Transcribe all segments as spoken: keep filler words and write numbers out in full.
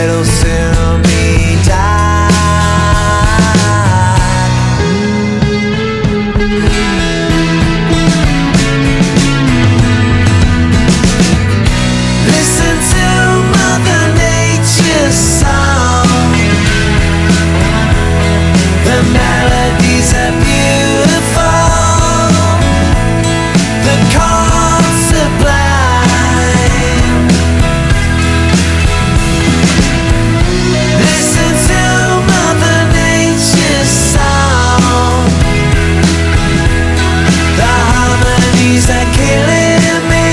it'll soon be dark. Listen to Mother Nature's song. The melodies are beautiful, the chords sublime. Listen to Mother Nature's song. The harmonies are killing me,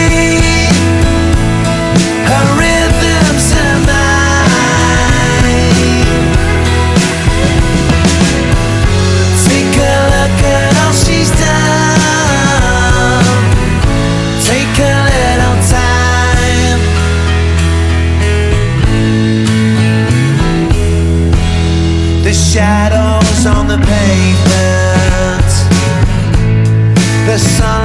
her rhythms are mine. Take a look at all she's done. Take a little time. The shadows on the pavement, the sun